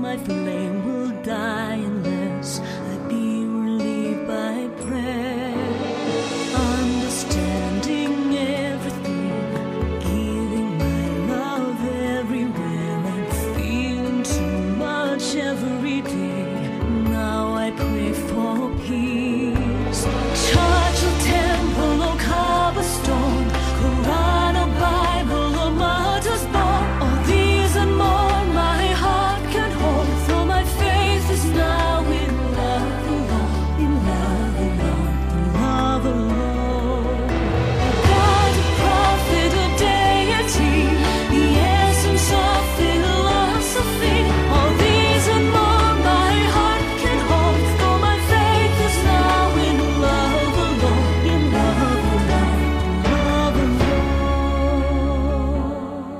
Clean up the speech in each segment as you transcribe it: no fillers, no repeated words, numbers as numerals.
my flame will die unless I be relieved by prayer. Understanding everything, giving my love everywhere, and feeling too much every day. Now I pray for peace. Church or temple or cobblestone, Quran or Bible or martyr's bone, all these and more my heart can hold, for my faith is now in love alone, in love alone, in love alone. A God, a prophet, a deity, the essence of philosophy, all these and more my heart can hold, for my faith is now in love alone, in love alone, in love alone.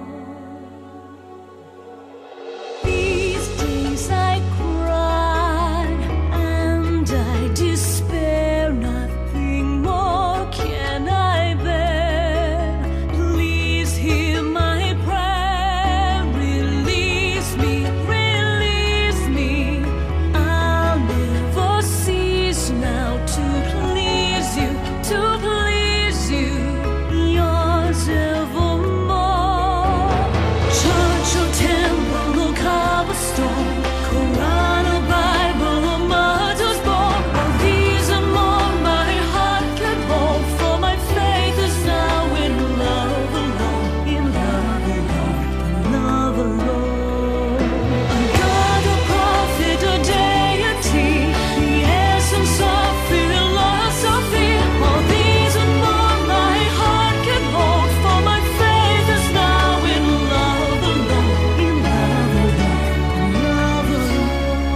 These days I cry and I despair, nothing more can I bear. Please hear my prayer, release me, release me. I'll never cease now to please you, to please you, yours evermore. Church or temple or cobblestone, Quran or Bible or martyr's bone, all these and more my heart can hold, for my faith is now in love alone, in love alone, in love alone. A God, a prophet, a deity, the essence of philosophy, all these and more my heart can hold, for my faith is now in love alone, in love alone, in love alone.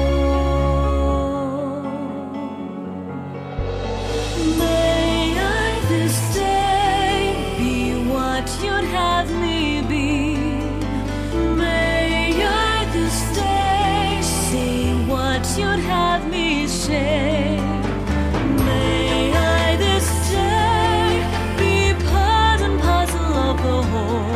May I this day be what you'd have me be. May I this day say what you'd have me say. May I this day be part and parcel of the whole.